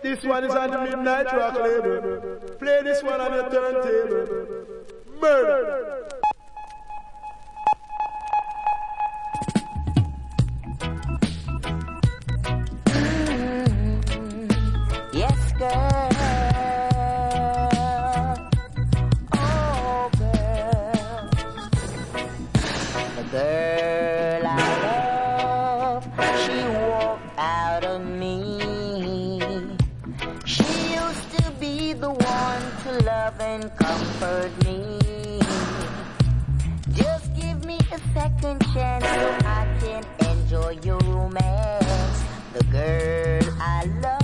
This one is on the Midnight Rock label. Play this one on your turntable. Murder. Yes, girl. Oh, girl. The girl I love, she walked out of me. She used to be the one to love and comfort me. Just give me a second chance so I can enjoy your romance. The girl I love,